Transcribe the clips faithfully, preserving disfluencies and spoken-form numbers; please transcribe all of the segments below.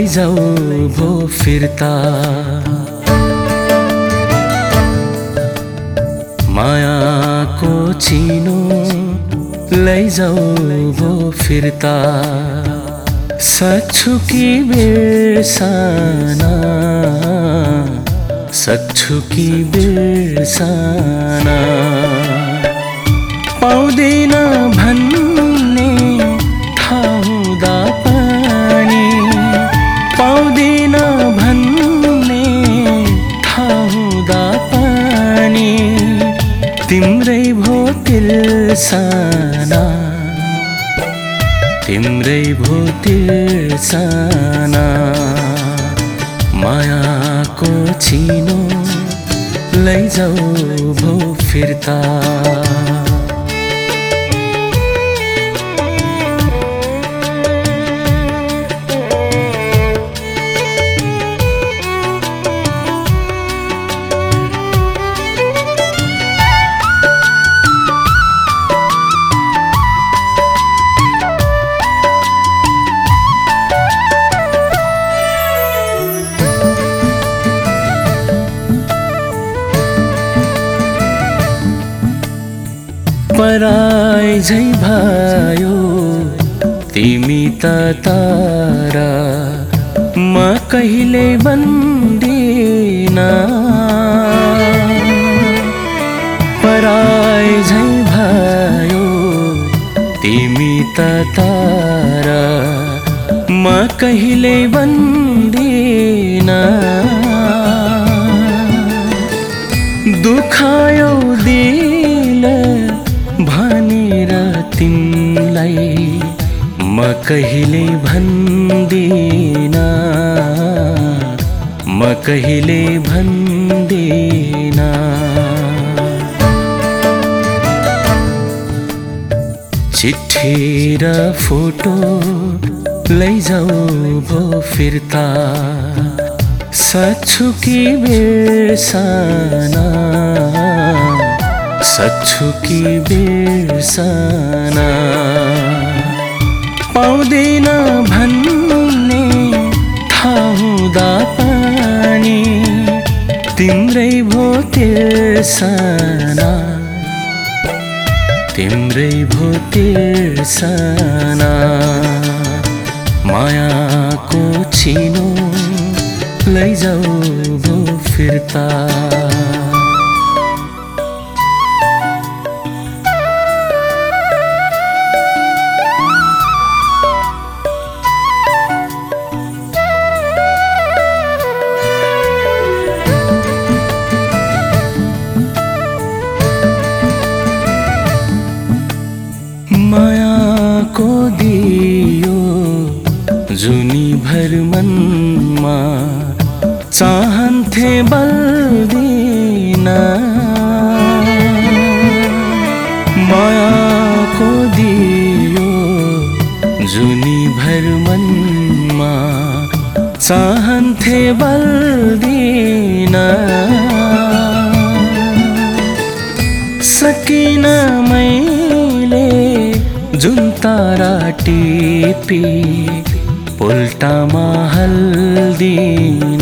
लैजाऊ भो फिर्ता। मायाको चिनो लैजाऊ भो फिर्ता। सक्छु कि बिर्सना, सक्छु कि बिर्सना। पाउँदैन भन्ने थाहा हुँदा पनि, पाउँदैन भन्ने थाहा हुँदा पनि तिम्रै भो तिर्सना, तिम्रै भो तिर्सना। मायाको चिनो लैजाऊ भो फिर्ता। पराई झै भयो तिमी त तारा, म कहिले बन्दिन। पराई झै भयो तिमी त तारा, म कहिले बन्दिन। दुखायो दिल भनेर तिमलाई म कहिले भन्दिन, म कहिले भन्दिन। चिठी र फोटो लैजाऊ भो फिर्ता। सक्छु कि बिर्सना, सक्छु कि बिर्सना। पाउँदैन भन्ने थाहा हुँदा पनि तिम्रै भो तिर्सना, तिम्रै भो तिर्सना। मायाको चिनो लैजाऊ भो फिर्ता। मायाको दियो जुनी भर मनमा, चाहन्थे बल्दिन। मायाको दियो जुनी भर मनमा, चाहन्थे बल्दिन। सकिन मैले जुन तारा टिपी पोल्टामा हल्दिन,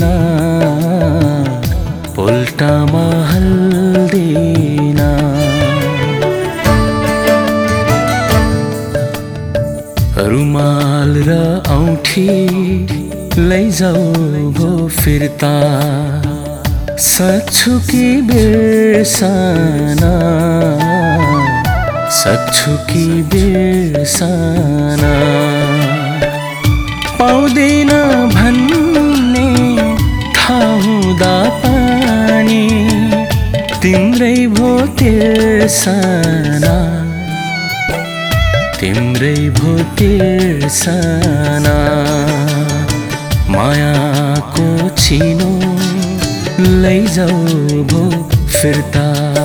पोल्टामा हल्दिन। रुमाल र औँठी लैजाऊ भो फिर्ता। सक्छु कि बिर्सना, सक्छु कि बिर्सना। पाउँदैन भन्ने थाहा हुँदा पनि तिम्रै भो तिर्सना, तिम्रै भो तिर्सना। मायाको चिनो लैजाऊ भो फिर्ता।